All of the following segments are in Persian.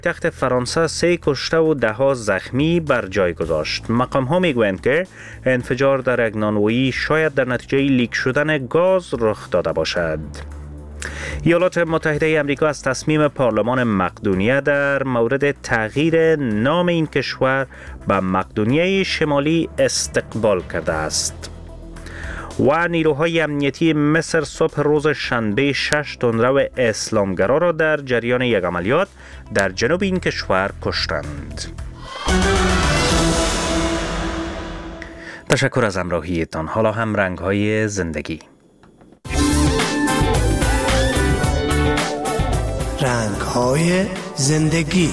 تخت فرانسه 3 کشته و 10 زخمی بر جای گذاشت. مقام ها میگویند که انفجار در یک نانوایی شاید در نتیجه لیک شدن گاز رخ داده باشد. ایالات متحده آمریکا از تصمیم پارلمان مقدونیه در مورد تغییر نام این کشور به مقدونیه شمالی استقبال کرده است. و نیروهای امنیتی مصر صبح روز شنبه 6 تندرو اسلامگرا را در جریان یک عملیات در جنوب این کشور کشتند. تشکر از همراهیتان. حالا هم رنگ‌های زندگی. رنگ‌های زندگی.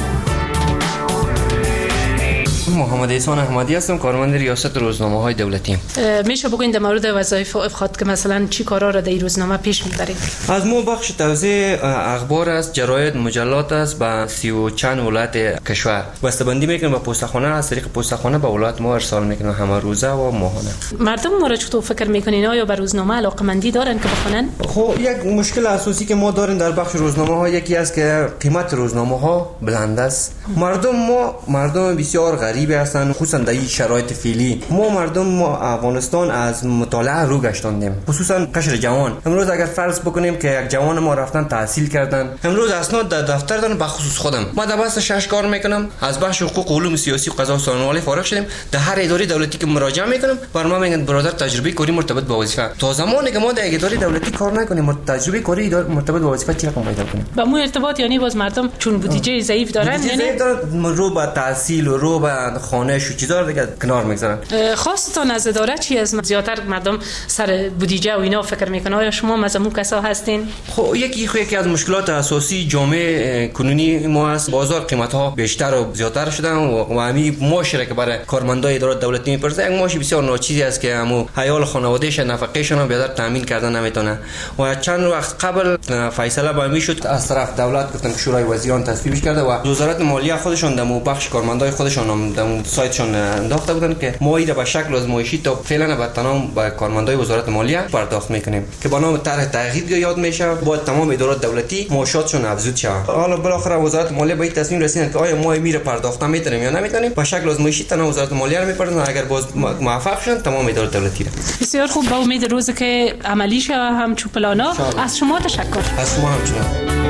محمد احسان احمدی هستم، کارمند ریاست روزنامه‌های دولتی. میشه بگوین در مورد وظایف افخاد که مثلا چی کارا را در این روزنامه پیش میبرید؟ از ما بخش توزیع اخبار است، جراید، مجلات است به 30 و چند ولایت کشور. بسته‌بندی میکنیم به پستخانه، از طریق پستخانه به ولایت ما ارسال میکنیم، همه روزه و ماهانه. مردم ما را چطور فکر میکنین؟ آیا به روزنامه علاقه‌مندی دارن که بخونن؟ خب یک مشکل اساسی که ما داریم در بخش روزنامه‌ها یکی است که قیمت روزنامه‌ها بلند است. مردم بسیار غریب هستند، خصوصا در این شرایط فعلی. ما افغانستان از مطالعه رو گشتاندیم، خصوصا قشر جوان. امروز اگر فرض بکنیم که یک جوان ما رفتن تحصیل کردن، امروز اسناد در دفتر دارن، به خصوص خودم ما در بحث 6 کار میکنم، از بخش حقوق، علوم سیاسی و قضا و سخنورانی فارغ شدیم. در هر اداره دولتی که مراجعه میکنم بر ما میگن برادر تجربه کاری مرتبط با وظیفه. تا زمانی که ما در اداره دولتی کار نکنیم، تجربه کاری مرتبط با وظیفه چی رقم پیدا کنیم؟ با مو ارتباط یعنی باز مردم چون بودجه ضعیف دارن، یعنی رو به تحصیل و رو به خانه شو چیزا دیگه کنار میگذارن. خواستتان از اداره چی از زیاتر مردم سر بودجه و اینا فکر میکنن؟ آیا شما از اون کسا هستین؟ خب یکی از مشکلات اساسی جامعه کنونی ما است، بازار قیمت ها بیشتر و زیاتر شدن و همین معاشره که برای کارمندای اداره دولتی میپرسه، یک معاش بسیار ناچیزی است که همو عیال خانواده‌اش نفقه‌شون هم بیادر تامین کردن نمیتونه. و چند وقت قبل فیصله با میشد از طرف دولت گفتن که شورای وزیران تصویبش کرده و وزارت مالیه خودشون دمو بخش کارمندای خودشون هم دمو سایتشون انداخته بودن که ما ایره به شکل آزمایشی تا فعلا به تمام با کارمندای وزارت مالیه پرداخت میکنیم که با نام طرح تغییر یاد میشه، با تمام ادارات دولتی معاشاتشون افزود شه. حالا بالاخره وزارت مالیه به این تصمیم رسیدن که آیا ما میره پرداخت میتونیم یا نمیتونیم. به شکل آزمایشی تنها وزارت مالیه رو میپردازن، اگر باز موفق شدن تمام ادارات دولتی رو. بسیار خوب، با امید روزی که عملی شه هم چو پلانا. از شما تشکر. از شما همچنین.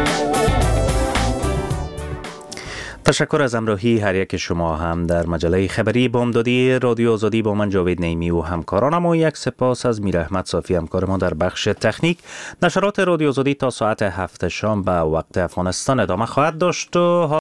تشکر از همراهی هر یک شما. هم در مجله خبری بامدادی رادیو آزادی با من جاوید نعیمی و همکارانم و یک سپاس از میر احمد صافی همکار ما در بخش تکنیک. نشرات رادیو آزادی تا ساعت 7 شام به وقت افغانستان ادامه خواهد داشت و